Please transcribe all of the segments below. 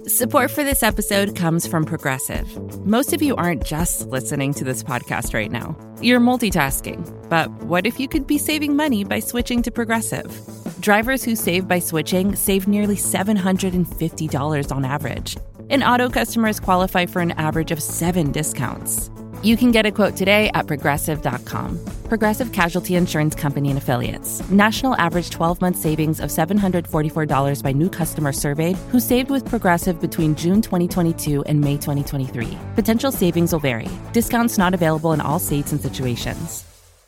Support for this episode comes from Progressive. Most of you aren't just listening to this podcast right now. You're multitasking. But what if you could be saving money by switching to Progressive? Drivers who save by switching save nearly $750 on average. And auto customers qualify for an average of 7 discounts. You can get a quote today at Progressive.com. Progressive Casualty Insurance Company and Affiliates. National average 12-month savings of $744 by new customer surveyed who saved with Progressive between June 2022 and May 2023. Potential savings will vary. Discounts not available in all states and situations.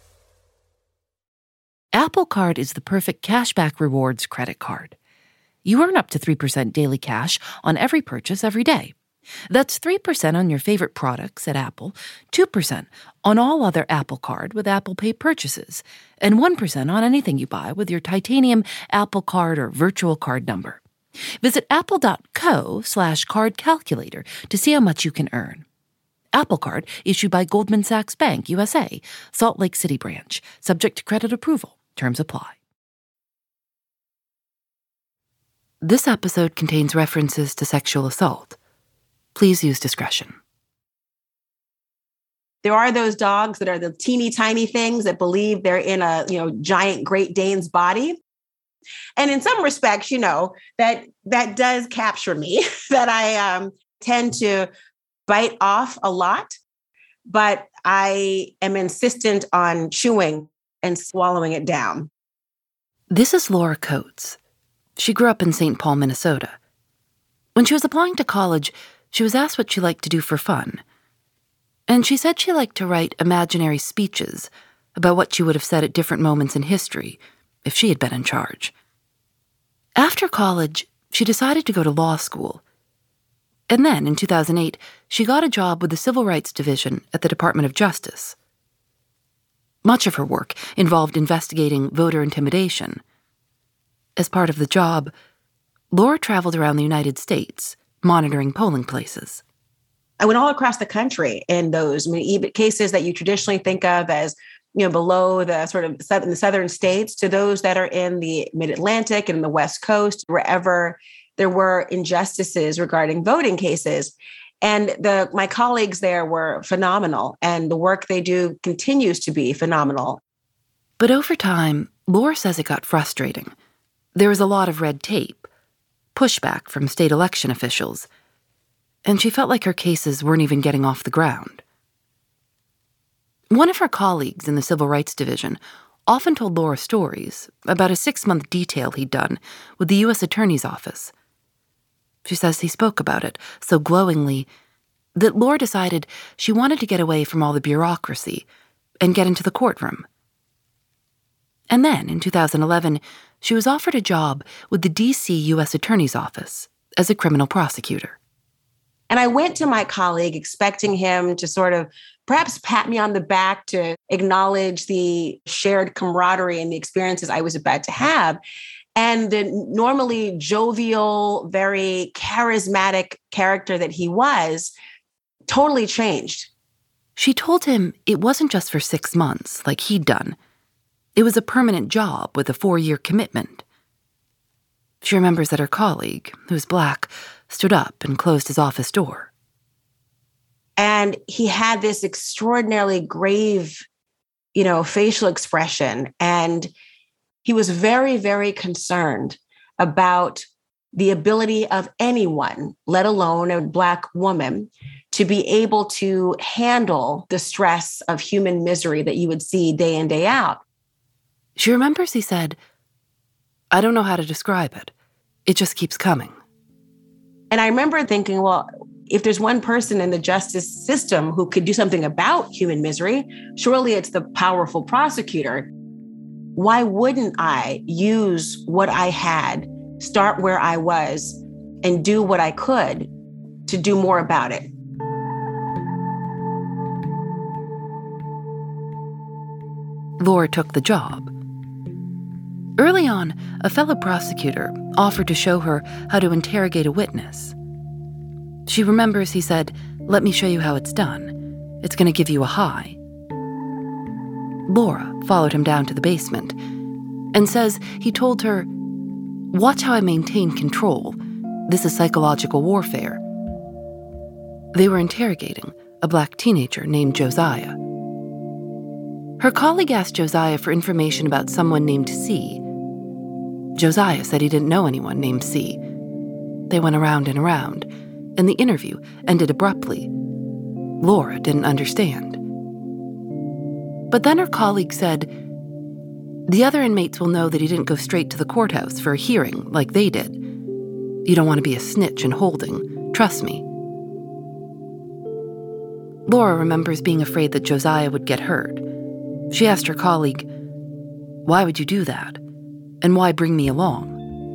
Apple Card is the perfect cashback rewards credit card. You earn up to 3% daily cash on every purchase every day. That's 3% on your favorite products at Apple, 2% on all other Apple Card with Apple Pay purchases, and 1% on anything you buy with your titanium Apple Card or virtual card number. Visit apple.co/card calculator to see how much you can earn. Apple Card issued by Goldman Sachs Bank, USA, Salt Lake City branch, subject to credit approval. Terms apply. This episode contains references to sexual assault. Please use discretion. There are those dogs that are the teeny tiny things that believe they're in a, giant Great Dane's body. And in some respects, that does capture me, that I tend to bite off a lot, but I am insistent on chewing and swallowing it down. This is Laura Coates. She grew up in St. Paul, Minnesota. When she was applying to college, she was asked what she liked to do for fun. And she said she liked to write imaginary speeches about what she would have said at different moments in history if she had been in charge. After college, she decided to go to law school. And then, in 2008, she got a job with the Civil Rights Division at the Department of Justice. Much of her work involved investigating voter intimidation. As part of the job, Laura traveled around the United States, monitoring polling places. I went all across the country in those even cases that you traditionally think of as, below the sort of in the southern states to those that are in the mid-Atlantic and the West Coast, wherever there were injustices regarding voting cases. And my colleagues there were phenomenal, and the work they do continues to be phenomenal. But over time, Laura says it got frustrating. There was a lot of red tape, pushback from state election officials, and she felt like her cases weren't even getting off the ground. One of her colleagues in the Civil Rights Division often told Laura stories about a 6-month detail he'd done with the U.S. Attorney's Office. She says he spoke about it so glowingly that Laura decided she wanted to get away from all the bureaucracy and get into the courtroom. And then, in 2011, she was offered a job with the D.C. U.S. Attorney's Office as a criminal prosecutor. And I went to my colleague expecting him to sort of perhaps pat me on the back to acknowledge the shared camaraderie and the experiences I was about to have. And the normally jovial, very charismatic character that he was totally changed. She told him it wasn't just for 6 months like he'd done. It was a permanent job with a 4-year commitment. She remembers that her colleague, who's Black, stood up and closed his office door. And he had this extraordinarily grave, facial expression. And he was very, very concerned about the ability of anyone, let alone a Black woman, to be able to handle the stress of human misery that you would see day in, day out. She remembers he said, "I don't know how to describe it. It just keeps coming." And I remember thinking, well, if there's one person in the justice system who could do something about human misery, surely it's the powerful prosecutor. Why wouldn't I use what I had, start where I was, and do what I could to do more about it? Laura took the job. Early on, a fellow prosecutor offered to show her how to interrogate a witness. She remembers he said, "Let me show you how it's done. It's going to give you a high." Laura followed him down to the basement and says he told her, "Watch how I maintain control. This is psychological warfare. They were interrogating a black teenager named Josiah. Her colleague asked Josiah for information about someone named C. Josiah said he didn't know anyone named C. They went around and around, and the interview ended abruptly. Laura didn't understand. But then her colleague said, "The other inmates will know that he didn't go straight to the courthouse for a hearing like they did. You don't want to be a snitch in holding, trust me." Laura remembers being afraid that Josiah would get hurt. She asked her colleague, "Why would you do that? And why bring me along?"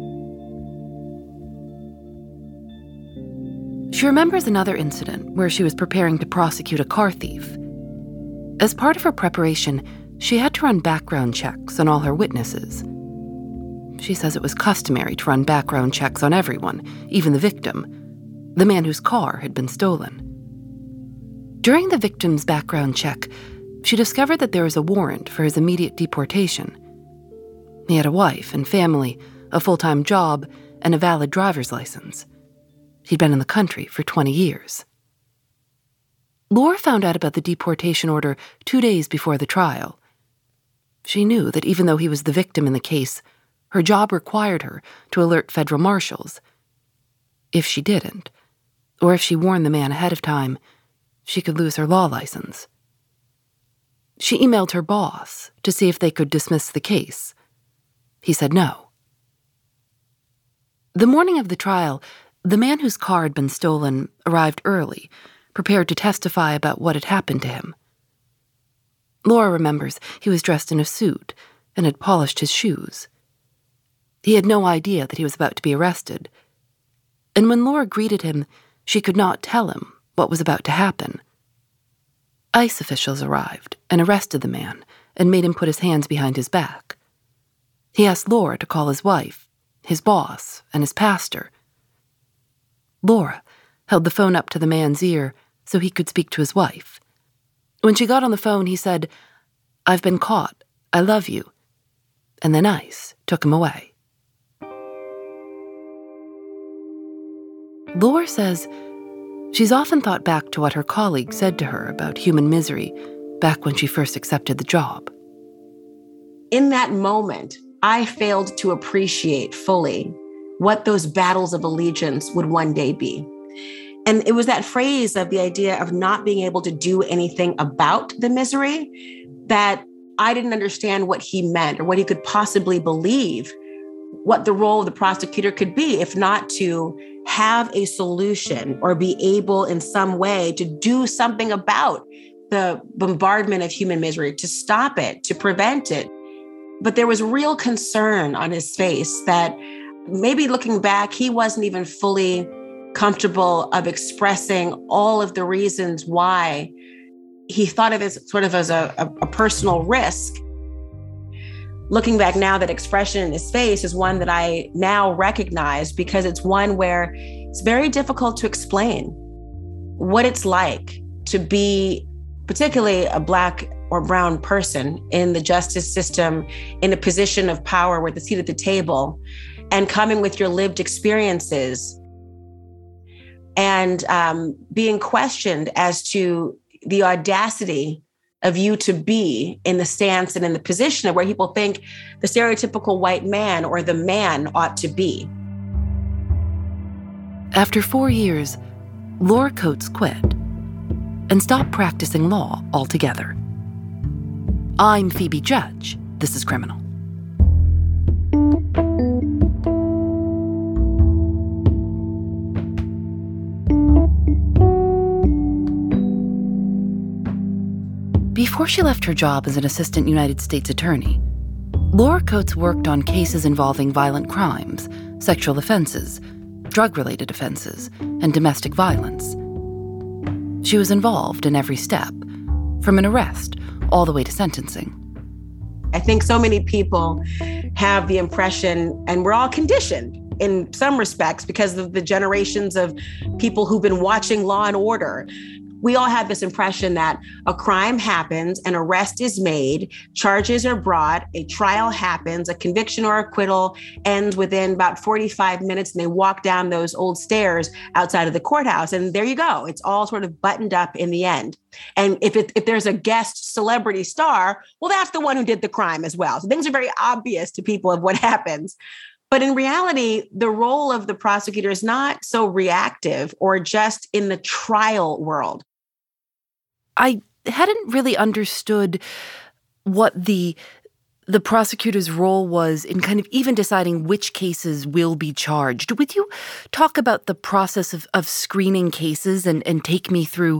She remembers another incident where she was preparing to prosecute a car thief. As part of her preparation, she had to run background checks on all her witnesses. She says it was customary to run background checks on everyone, even the victim, the man whose car had been stolen. During the victim's background check, she discovered that there was a warrant for his immediate deportation. He had a wife and family, a full-time job, and a valid driver's license. He'd been in the country for 20 years. Laura found out about the deportation order 2 days before the trial. She knew that even though he was the victim in the case, her job required her to alert federal marshals. If she didn't, or if she warned the man ahead of time, she could lose her law license. She emailed her boss to see if they could dismiss the case. He said no. The morning of the trial, the man whose car had been stolen arrived early, prepared to testify about what had happened to him. Laura remembers he was dressed in a suit and had polished his shoes. He had no idea that he was about to be arrested. And when Laura greeted him, she could not tell him what was about to happen. ICE officials arrived and arrested the man and made him put his hands behind his back. He asked Laura to call his wife, his boss, and his pastor. Laura held the phone up to the man's ear so he could speak to his wife. When she got on the phone, he said, "I've been caught. I love you." And then ICE took him away. Laura says she's often thought back to what her colleague said to her about human misery back when she first accepted the job. In that moment, I failed to appreciate fully what those battles of allegiance would one day be. And it was that phrase of the idea of not being able to do anything about the misery that I didn't understand what he meant or what he could possibly believe, what the role of the prosecutor could be, if not to have a solution or be able in some way to do something about the bombardment of human misery, to stop it, to prevent it. But there was real concern on his face that maybe looking back, he wasn't even fully comfortable of expressing all of the reasons why he thought of it sort of as a personal risk. Looking back now, that expression in his face is one that I now recognize because it's one where it's very difficult to explain what it's like to be particularly a Black or brown person in the justice system, in a position of power with a seat at the table, and coming with your lived experiences and being questioned as to the audacity of you to be in the stance and in the position of where people think the stereotypical white man or the man ought to be. After 4 years, Laura Coates quit and stopped practicing law altogether. I'm Phoebe Judge. This is Criminal. Before she left her job as an assistant United States attorney, Laura Coates worked on cases involving violent crimes, sexual offenses, drug-related offenses, and domestic violence. She was involved in every step, from an arrest all the way to sentencing. I think so many people have the impression, and we're all conditioned in some respects because of the generations of people who've been watching Law and Order. we all have this impression that a crime happens, an arrest is made, charges are brought, a trial happens, a conviction or acquittal ends within about 45 minutes, and they walk down those old stairs outside of the courthouse. And there you go. It's all sort of buttoned up in the end. And if there's a guest celebrity star, well, that's the one who did the crime as well. So things are very obvious to people of what happens. But in reality, the role of the prosecutor is not so reactive or just in the trial world. I hadn't really understood what the prosecutor's role was in kind of even deciding which cases will be charged. Would you talk about the process of screening cases and take me through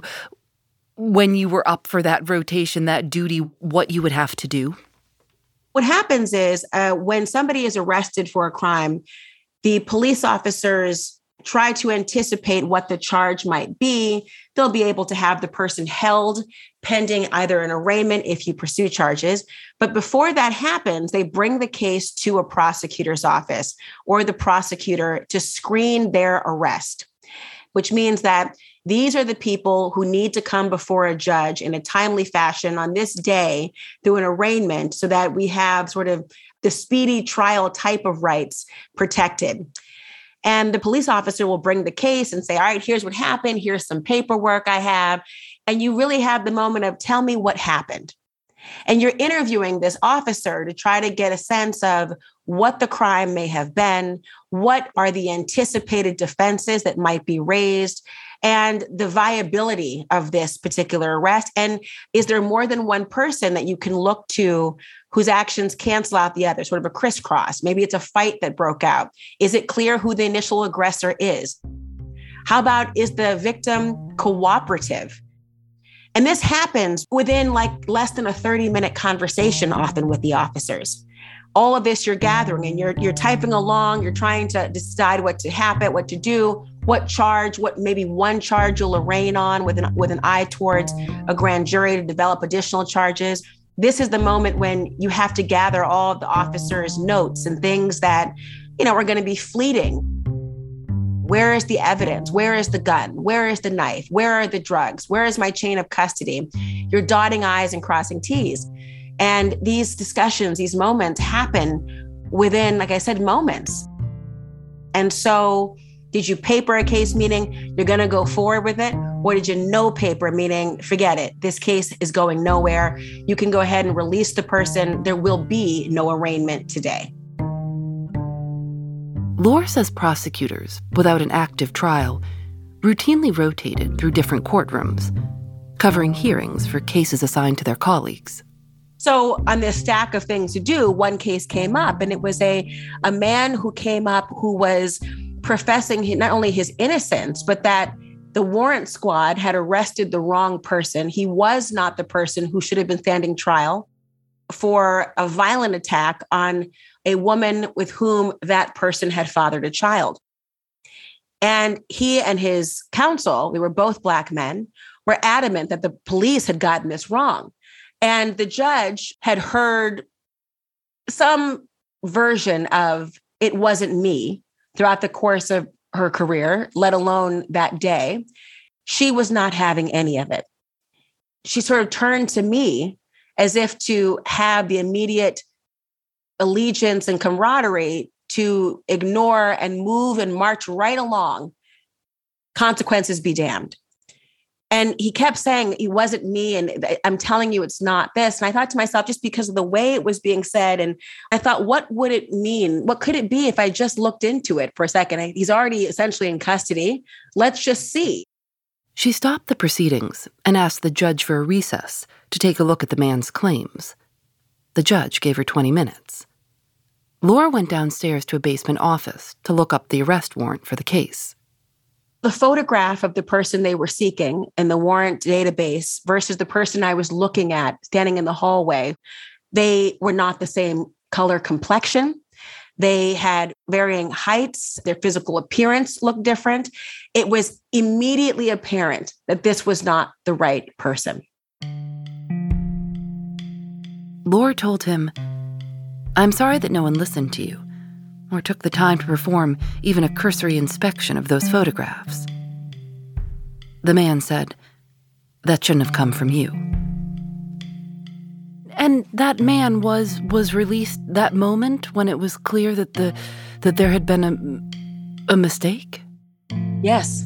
when you were up for that rotation, that duty, what you would have to do? What happens is when somebody is arrested for a crime, the police officers try to anticipate what the charge might be. They'll be able to have the person held pending either an arraignment if you pursue charges. But before that happens, they bring the case to a prosecutor's office or the prosecutor to screen their arrest, which means that these are the people who need to come before a judge in a timely fashion on this day through an arraignment so that we have sort of the speedy trial type of rights protected. And the police officer will bring the case and say, all right, here's what happened. Here's some paperwork I have. And you really have the moment of tell me what happened. And you're interviewing this officer to try to get a sense of what the crime may have been, what are the anticipated defenses that might be raised, and the viability of this particular arrest. And is there more than one person that you can look to whose actions cancel out the other, sort of a crisscross? Maybe it's a fight that broke out. Is it clear who the initial aggressor is? How about, is the victim cooperative? And this happens within like less than a 30-minute conversation, often with the officers. All of this you're gathering and you're typing along, you're trying to decide what to happen, what to do, what charge, what maybe one charge you'll arraign on with an eye towards a grand jury to develop additional charges. This is the moment when you have to gather all of the officers' notes and things that, are going to be fleeting. Where is the evidence? Where is the gun? Where is the knife? Where are the drugs? Where is my chain of custody? You're dotting I's and crossing T's. And these discussions, these moments happen within, like I said, moments. And so did you paper a case, meaning you're going to go forward with it? Or did you no paper, meaning forget it, this case is going nowhere. You can go ahead and release the person. There will be no arraignment today. Lohr says prosecutors, without an active trial, routinely rotated through different courtrooms, covering hearings for cases assigned to their colleagues. So on this stack of things to do, one case came up, and it was a man who came up who was professing not only his innocence, but that the warrant squad had arrested the wrong person. He was not the person who should have been standing trial for a violent attack on a woman with whom that person had fathered a child. And he and his counsel, they were both Black men, were adamant that the police had gotten this wrong. And the judge had heard some version of it wasn't me throughout the course of her career, let alone that day. She was not having any of it. She sort of turned to me as if to have the immediate allegiance and camaraderie to ignore and move and march right along. Consequences be damned. And he kept saying, it wasn't me. And I'm telling you, it's not this. And I thought to myself, just because of the way it was being said, and I thought, what would it mean? What could it be if I just looked into it for a second? He's already essentially in custody. Let's just see. She stopped the proceedings and asked the judge for a recess to take a look at the man's claims. The judge gave her 20 minutes. Lohr went downstairs to a basement office to look up the arrest warrant for the case. The photograph of the person they were seeking in the warrant database versus the person I was looking at standing in the hallway, they were not the same color complexion. They had varying heights. Their physical appearance looked different. It was immediately apparent that this was not the right person. Lohr told him, "I'm sorry that no one listened to you or took the time to perform even a cursory inspection of those photographs." The man said, that shouldn't have come from you. And that man was released that moment when it was clear that there had been a mistake? Yes.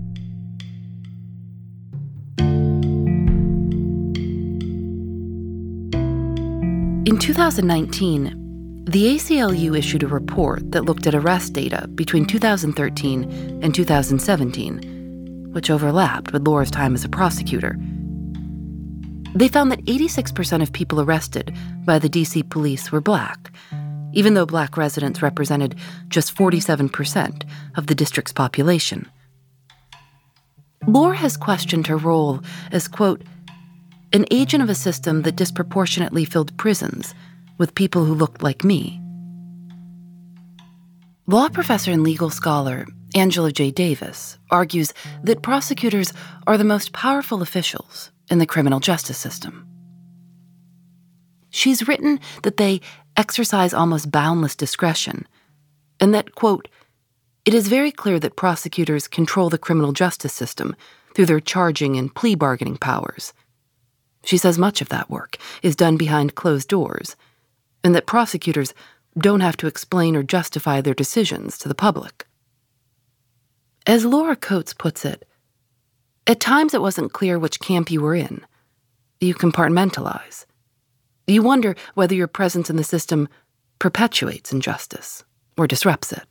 In 2019, the ACLU issued a report that looked at arrest data between 2013 and 2017, which overlapped with Laura's time as a prosecutor. They found that 86% of people arrested by the DC police were Black, even though Black residents represented just 47% of the district's population. Laura has questioned her role as, quote, an agent of a system that disproportionately filled prisons with people who looked like me. Law professor and legal scholar Angela J. Davis argues that prosecutors are the most powerful officials in the criminal justice system. She's written that they exercise almost boundless discretion, and that, quote, it is very clear that prosecutors control the criminal justice system through their charging and plea bargaining powers. She says much of that work is done behind closed doors, and that prosecutors don't have to explain or justify their decisions to the public. As Laura Coates puts it, at times it wasn't clear which camp you were in. You compartmentalize. You wonder whether your presence in the system perpetuates injustice or disrupts it.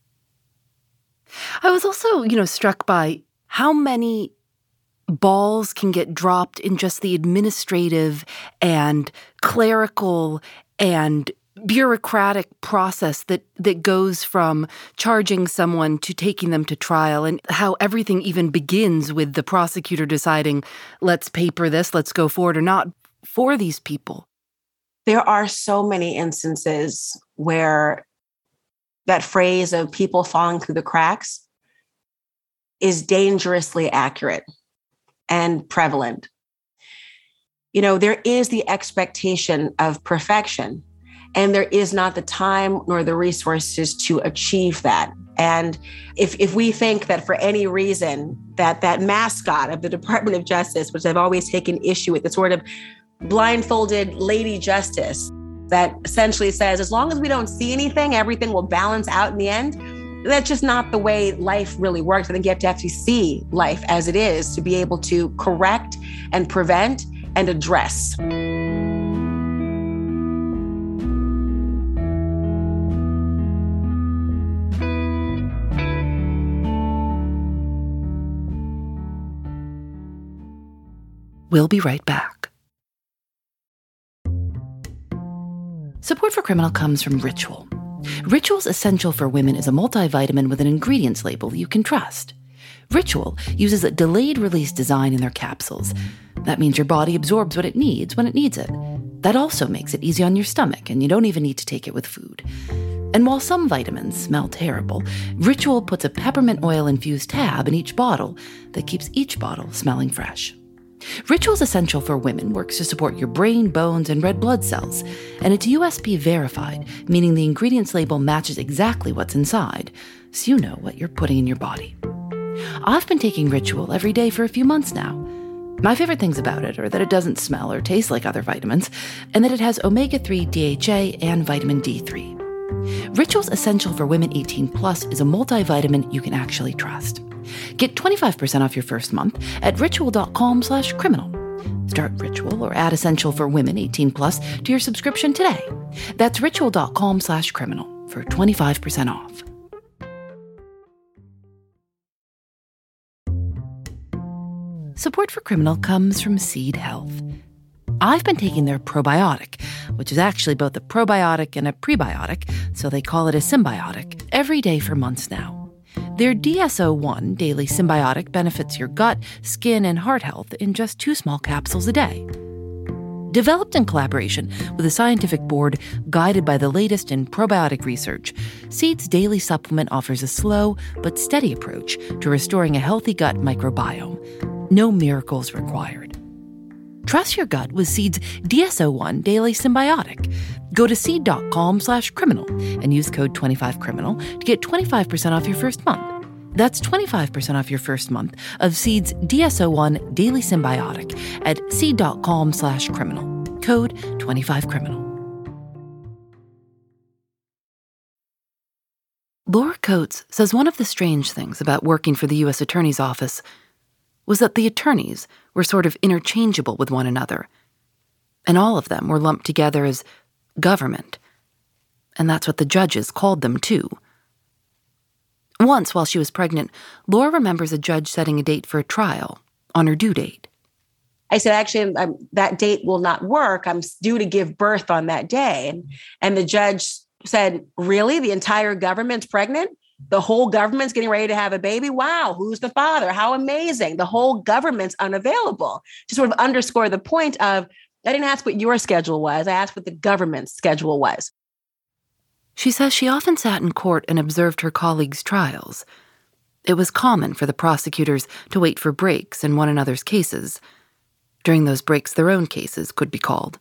I was also, struck by how many balls can get dropped in just the administrative and clerical and bureaucratic process that goes from charging someone to taking them to trial, and how everything even begins with the prosecutor deciding, let's paper this, let's go forward or not for these people. There are so many instances where that phrase of people falling through the cracks is dangerously accurate and prevalent. There is the expectation of perfection, and there is not the time nor the resources to achieve that. And if we think that for any reason that mascot of the Department of Justice, which I've always taken issue with, the sort of blindfolded Lady Justice that essentially says, as long as we don't see anything, everything will balance out in the end. That's just not the way life really works. I think you have to actually see life as it is to be able to correct and prevent and address. We'll be right back. Support for Criminal comes from Ritual. Ritual's Essential for Women is a multivitamin with an ingredients label you can trust. Ritual uses a delayed-release design in their capsules. That means your body absorbs what it needs when it needs it. That also makes it easy on your stomach, and you don't even need to take it with food. And while some vitamins smell terrible, Ritual puts a peppermint oil-infused tab in each bottle that keeps each bottle smelling fresh. Ritual's Essential for Women works to support your brain, bones, and red blood cells, and it's USP verified, meaning the ingredients label matches exactly what's inside, so you know what you're putting in your body. I've been taking Ritual every day for a few months now. My favorite things about it are that it doesn't smell or taste like other vitamins, and that it has omega-3 DHA and vitamin D3. Ritual's Essential for Women 18 Plus is a multivitamin you can actually trust. Get 25% off your first month at ritual.com/criminal. Start Ritual or add Essential for Women 18 Plus to your subscription today. That's ritual.com/criminal for 25% off. Support for Criminal comes from Seed Health. I've been taking their probiotic, which is actually both a probiotic and a prebiotic, so they call it a symbiotic, every day for months now. Their DSO1 Daily Symbiotic benefits your gut, skin, and heart health in just 2 small capsules a day. Developed in collaboration with a scientific board guided by the latest in probiotic research, Seed's daily supplement offers a slow but steady approach to restoring a healthy gut microbiome. No miracles required. Trust your gut with Seed's DSO1 Daily Symbiotic. Go to seed.com/criminal and use code 25criminal to get 25% off your first month. That's 25% off your first month of Seed's DSO1 Daily Symbiotic at seed.com/criminal. Code 25criminal. Laura Coates says one of the strange things about working for the U.S. Attorney's Office was that the attorneys were sort of interchangeable with one another, and all of them were lumped together as government, and that's what the judges called them too. Once, while she was pregnant, Laura remembers a judge setting a date for a trial on her due date. I said, actually, that date will not work. I'm due to give birth on that day. And the judge said, really? The entire government's pregnant? The whole government's getting ready to have a baby? Wow, who's the father? How amazing. The whole government's unavailable. To sort of underscore the point of, I didn't ask what your schedule was. I asked what the government's schedule was. She says she often sat in court and observed her colleagues' trials. It was common for the prosecutors to wait for breaks in one another's cases. During those breaks, their own cases could be called.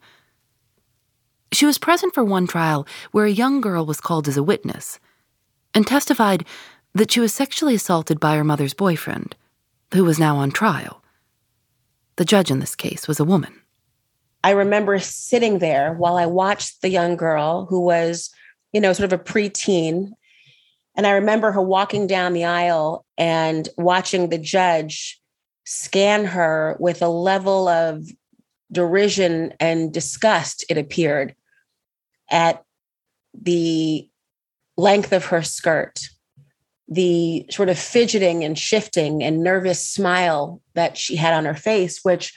She was present for one trial where a young girl was called as a witness and testified that she was sexually assaulted by her mother's boyfriend, who was now on trial. The judge in this case was a woman. I remember sitting there while I watched the young girl who was, sort of a preteen. And I remember her walking down the aisle and watching the judge scan her with a level of derision and disgust, it appeared, at the length of her skirt, the sort of fidgeting and shifting and nervous smile that she had on her face, which,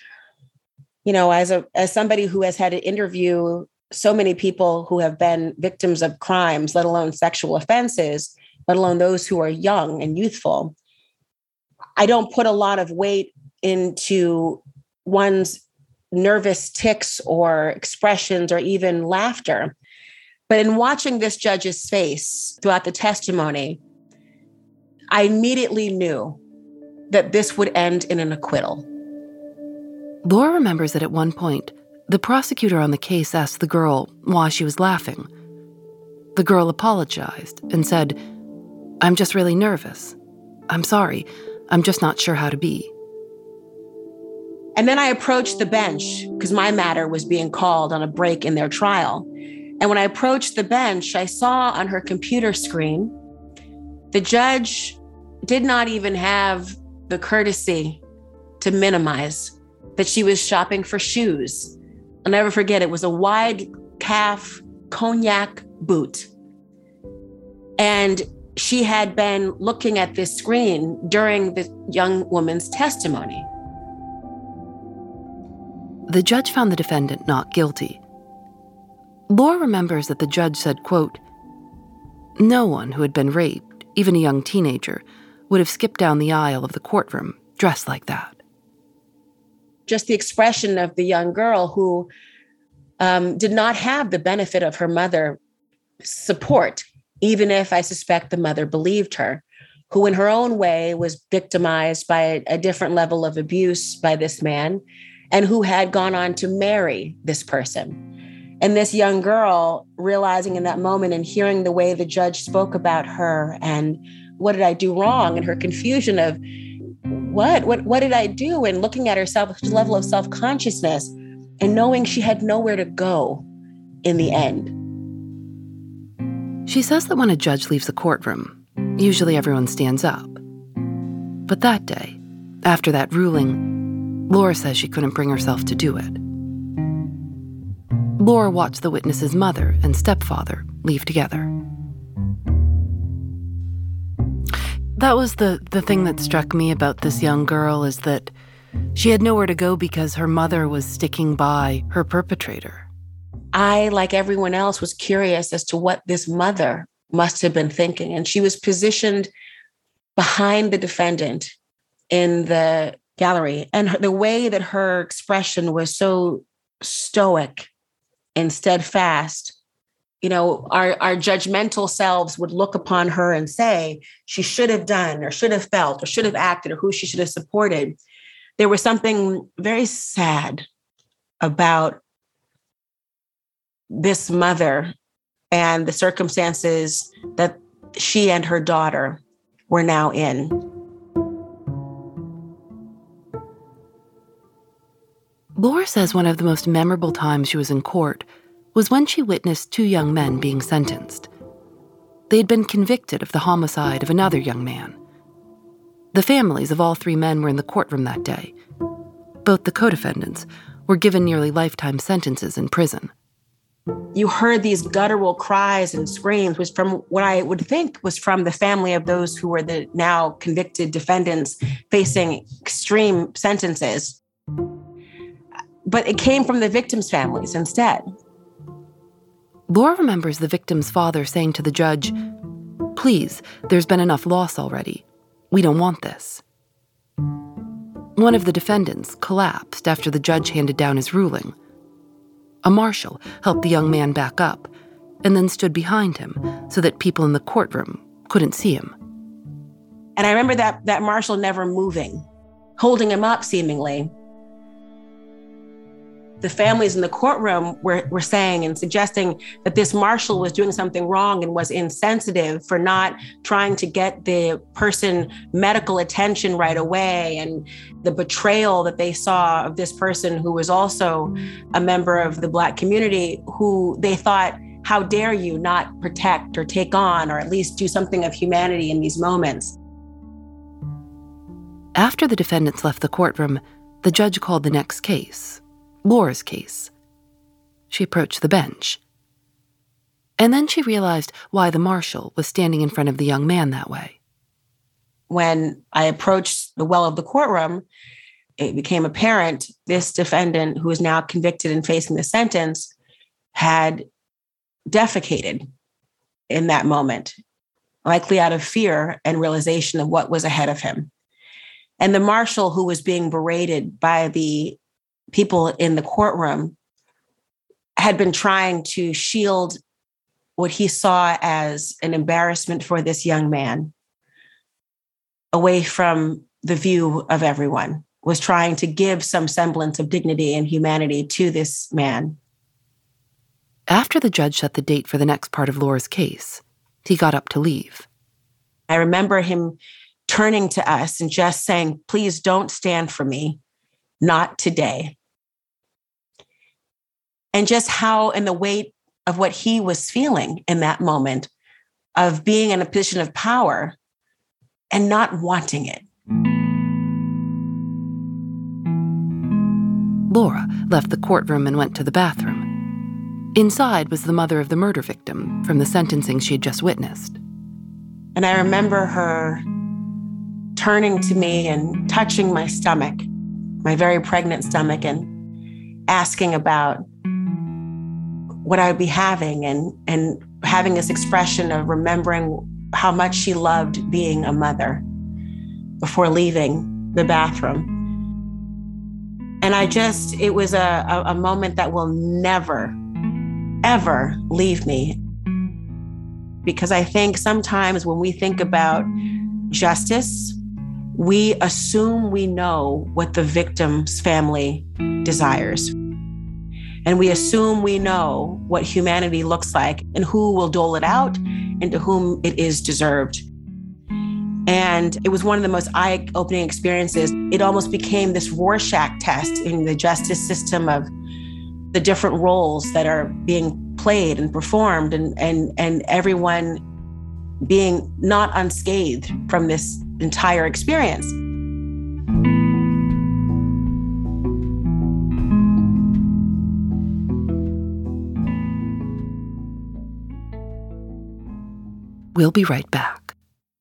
as somebody who has had to interview so many people who have been victims of crimes, let alone sexual offenses, let alone those who are young and youthful, I don't put a lot of weight into one's nervous tics or expressions or even laughter. But in watching this judge's face throughout the testimony, I immediately knew that this would end in an acquittal. Laura remembers that at one point, the prosecutor on the case asked the girl why she was laughing. The girl apologized and said, "I'm just really nervous. I'm sorry. I'm just not sure how to be." And then I approached the bench because my matter was being called on a break in their trial. And when I approached the bench, I saw on her computer screen, the judge did not even have the courtesy to minimize that she was shopping for shoes. I'll never forget, it was a wide calf cognac boot. And she had been looking at this screen during the young woman's testimony. The judge found the defendant not guilty. Laura remembers that the judge said, quote, "No one who had been raped, even a young teenager, would have skipped down the aisle of the courtroom dressed like that." Just the expression of the young girl who did not have the benefit of her mother's support, even if I suspect the mother believed her, who in her own way was victimized by a different level of abuse by this man, and who had gone on to marry this person. And this young girl realizing in that moment and hearing the way the judge spoke about her and what did I do wrong, and her confusion of what did I do, and looking at herself with a level of self-consciousness and knowing she had nowhere to go in the end. She says that when a judge leaves the courtroom, usually everyone stands up. But that day, after that ruling, Laura says she couldn't bring herself to do it. Laura watched the witness's mother and stepfather leave together. That was the thing that struck me about this young girl, is that she had nowhere to go because her mother was sticking by her perpetrator. I, like everyone else, was curious as to what this mother must have been thinking. And she was positioned behind the defendant in the gallery. And the way that her expression was so stoic and steadfast, our judgmental selves would look upon her and say she should have done or should have felt or should have acted or who she should have supported. There was something very sad about this mother and the circumstances that she and her daughter we're now in. Laura says one of the most memorable times she was in court was when she witnessed two young men being sentenced. They had been convicted of the homicide of another young man. The families of all three men were in the courtroom that day. Both the co-defendants were given nearly lifetime sentences in prison. You heard these guttural cries and screams, which from what I would think was from the family of those who were the now convicted defendants facing extreme sentences. But it came from the victims' families instead. Laura remembers the victim's father saying to the judge, "Please, there's been enough loss already. We don't want this." One of the defendants collapsed after the judge handed down his ruling. A marshal helped the young man back up and then stood behind him so that people in the courtroom couldn't see him. And I remember that marshal never moving, holding him up seemingly. The families in the courtroom were saying and suggesting that this marshal was doing something wrong and was insensitive for not trying to get the person medical attention right away, and the betrayal that they saw of this person who was also a member of the Black community, who they thought, how dare you not protect or take on or at least do something of humanity in these moments. After the defendants left the courtroom, the judge called the next case, Laura's case. She approached the bench. And then she realized why the marshal was standing in front of the young man that way. When I approached the well of the courtroom, it became apparent this defendant, who is now convicted and facing the sentence, had defecated in that moment, likely out of fear and realization of what was ahead of him. And the marshal, who was being berated by the people in the courtroom, had been trying to shield what he saw as an embarrassment for this young man away from the view of everyone, was trying to give some semblance of dignity and humanity to this man. After the judge set the date for the next part of Laura's case, he got up to leave. I remember him turning to us and just saying, "Please don't stand for me, not today." And just how, in the weight of what he was feeling in that moment, of being in a position of power and not wanting it. Laura left the courtroom and went to the bathroom. Inside was the mother of the murder victim from the sentencing she had just witnessed. And I remember her turning to me and touching my stomach, my very pregnant stomach, and asking about what I would be having, and having this expression of remembering how much she loved being a mother before leaving the bathroom. And it was a moment that will never, ever leave me. Because I think sometimes when we think about justice, we assume we know what the victim's family desires. And we assume we know what humanity looks like and who will dole it out and to whom it is deserved. And it was one of the most eye-opening experiences. It almost became this Rorschach test in the justice system of the different roles that are being played and performed, and everyone being not unscathed from this entire experience. We'll be right back.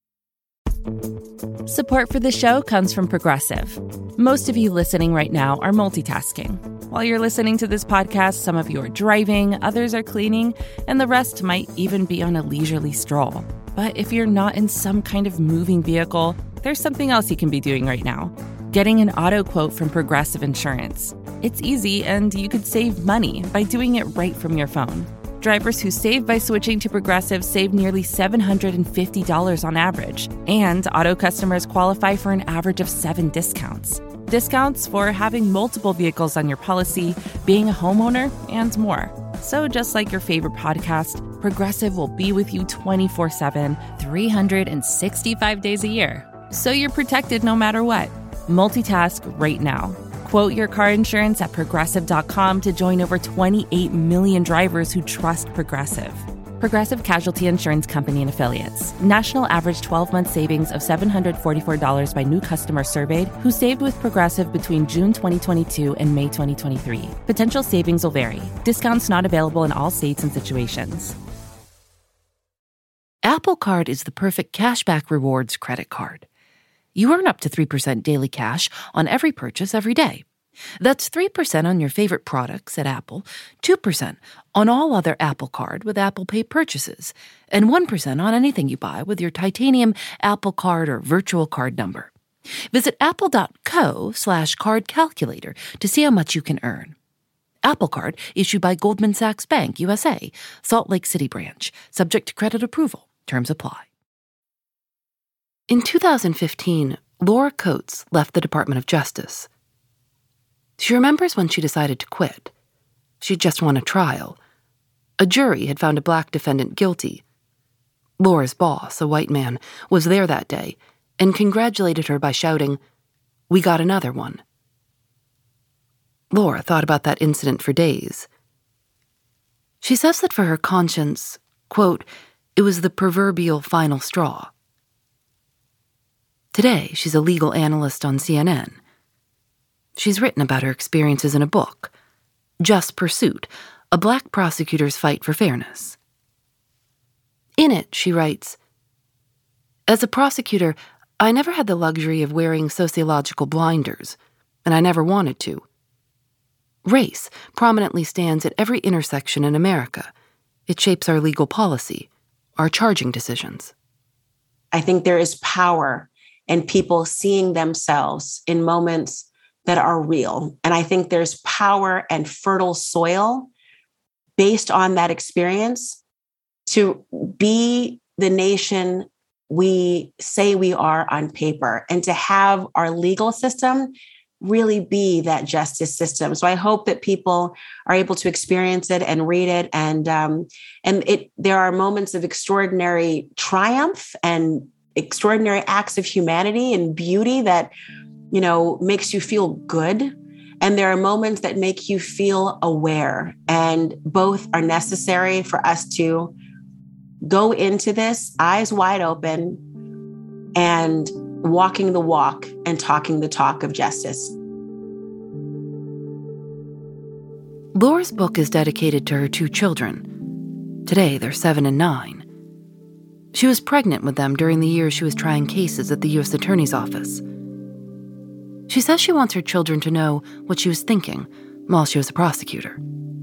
Support for the show comes from Progressive. Most of you listening right now are multitasking. While you're listening to this podcast, some of you are driving, others are cleaning, and the rest might even be on a leisurely stroll. But if you're not in some kind of moving vehicle, there's something else you can be doing right now. Getting an auto quote from Progressive Insurance. It's easy, and you could save money by doing it right from your phone. Drivers who save by switching to Progressive save nearly $750 on average, and auto customers qualify for an average of 7 discounts. Discounts for having multiple vehicles on your policy, being a homeowner, and more. So just like your favorite podcast, Progressive will be with you 24/7, 365 days a year. So you're protected no matter what. Multitask right now. Quote your car insurance at Progressive.com to join over 28 million drivers who trust Progressive. Progressive Casualty Insurance Company and Affiliates. National average 12-month savings of $744 by new customers surveyed who saved with Progressive between June 2022 and May 2023. Potential savings will vary. Discounts not available in all states and situations. Apple Card is the perfect cashback rewards credit card. You earn up to 3% daily cash on every purchase every day. That's 3% on your favorite products at Apple, 2% on all other Apple Card with Apple Pay purchases, and 1% on anything you buy with your titanium Apple Card or virtual card number. Visit apple.co/card calculator to see how much you can earn. Apple Card issued by Goldman Sachs Bank, USA, Salt Lake City branch, subject to credit approval. Terms apply. In 2015, Laura Coates left the Department of Justice. She remembers when she decided to quit. She'd just won a trial. A jury had found a black defendant guilty. Laura's boss, a white man, was there that day and congratulated her by shouting, "We got another one." Laura thought about that incident for days. She says that for her conscience, quote, it was the proverbial final straw. Today, she's a legal analyst on CNN. She's written about her experiences in a book, Just Pursuit, A Black Prosecutor's Fight for Fairness. In it, she writes, "As a prosecutor, I never had the luxury of wearing sociological blinders, and I never wanted to. Race prominently stands at every intersection in America. It shapes our legal policy, our charging decisions." I think there is power in people seeing themselves in moments that are real. And I think there's power and fertile soil based on that experience to be the nation we say we are on paper and to have our legal system really be that justice system. So I hope that people are able to experience it and read it. And there are moments of extraordinary triumph and extraordinary acts of humanity and beauty that makes you feel good. And there are moments that make you feel aware. And both are necessary for us to go into this eyes wide open and walking the walk and talking the talk of justice. Laura's book is dedicated to her two children. Today, they're 7 and 9. She was pregnant with them during the years she was trying cases at the U.S. Attorney's Office. She says she wants her children to know what she was thinking while she was a prosecutor.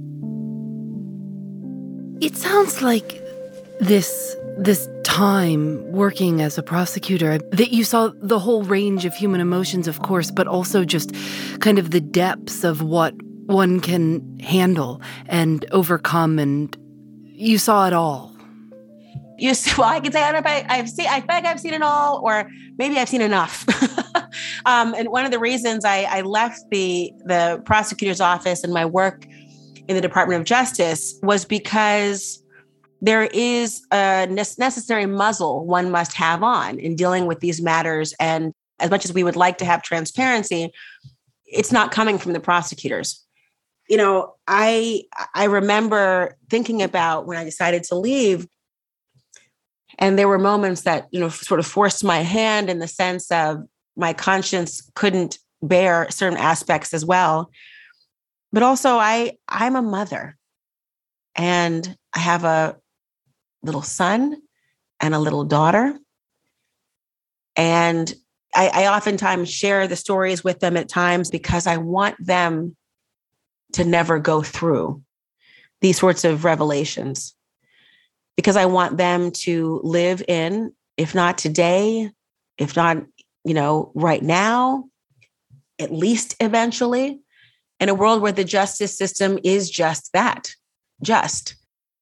It sounds like this time working as a prosecutor, that you saw the whole range of human emotions, of course, but also just kind of the depths of what one can handle and overcome, and you saw it all. I can say I don't know if I think I've seen it all, or maybe I've seen enough. And one of the reasons I left the prosecutor's office and my work in the Department of Justice was because there is a necessary muzzle one must have on in dealing with these matters. And as much as we would like to have transparency, it's not coming from the prosecutors. I remember thinking about when I decided to leave, and there were moments that, sort of forced my hand in the sense of my conscience couldn't bear certain aspects as well. But also I'm a mother, and I have a little son and a little daughter. And I oftentimes share the stories with them at times because I want them to never go through these sorts of revelations, because I want them to live in, if not today, if not, right now, at least eventually, in a world where the justice system is just that, just.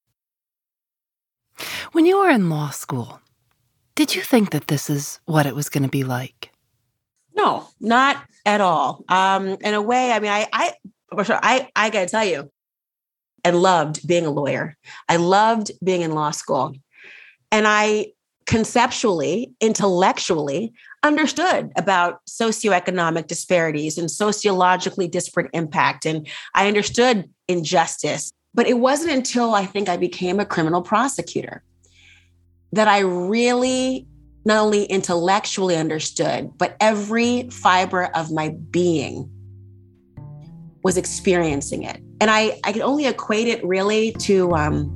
When you were in law school, did you think that this is what it was going to be like? No, not at all. In a way, I mean, I got to tell you, I loved being a lawyer. I loved being in law school. And I conceptually, intellectually understood about socioeconomic disparities and sociologically disparate impact. And I understood injustice. But it wasn't until I think I became a criminal prosecutor that I really not only intellectually understood, but every fiber of my being was experiencing it. And I can only equate it really to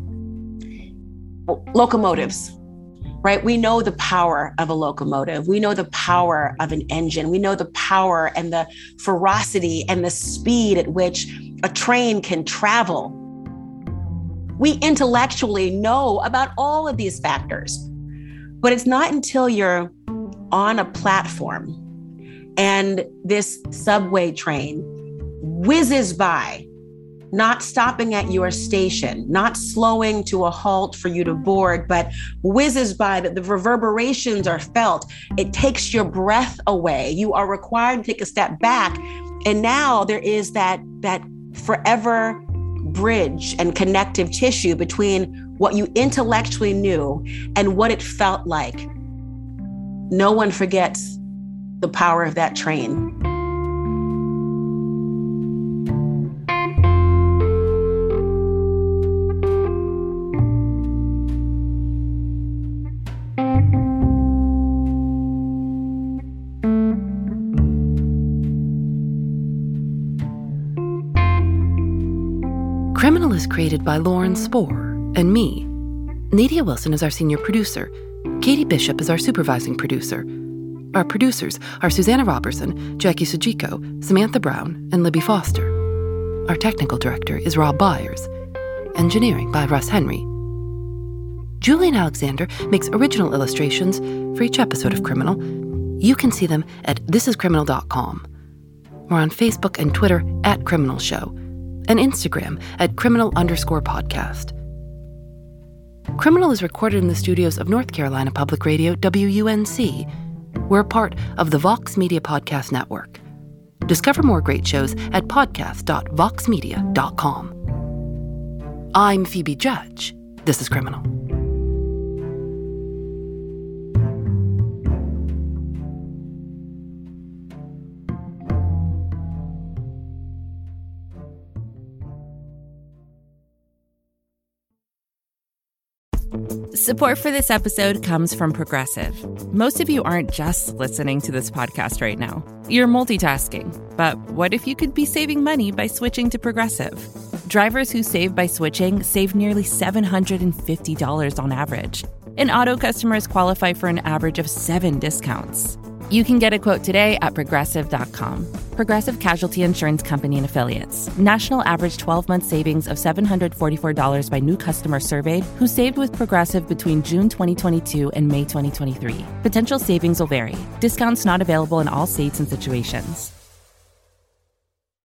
locomotives, right? We know the power of a locomotive. We know the power of an engine. We know the power and the ferocity and the speed at which a train can travel. We intellectually know about all of these factors, but it's not until you're on a platform and this subway train whizzes by, not stopping at your station, not slowing to a halt for you to board, but whizzes by, that the reverberations are felt. It takes your breath away. You are required to take a step back. And now there is that forever bridge and connective tissue between what you intellectually knew and what it felt like. No one forgets the power of that train. Criminal is created by Lauren Spohr and me. Nadia Wilson is our senior producer. Katie Bishop is our supervising producer. Our producers are Susanna Robertson, Jackie Sujiko, Samantha Brown, and Libby Foster. Our technical director is Rob Byers. Engineering by Russ Henry. Julian Alexander makes original illustrations for each episode of Criminal. You can see them at thisiscriminal.com. We're on Facebook and Twitter at Criminal Show, and Instagram at criminal_podcast. Criminal is recorded in the studios of North Carolina Public Radio, WUNC. We're part of the Vox Media Podcast Network. Discover more great shows at podcast.voxmedia.com. I'm Phoebe Judge. This is Criminal. Support for this episode comes from Progressive. Most of you aren't just listening to this podcast right now. You're multitasking. But what if you could be saving money by switching to Progressive? Drivers who save by switching save nearly $750 on average. And auto customers qualify for an average of 7 discounts. You can get a quote today at Progressive.com. Progressive Casualty Insurance Company and Affiliates. National average 12-month savings of $744 by new customers surveyed who saved with Progressive between June 2022 and May 2023. Potential savings will vary. Discounts not available in all states and situations.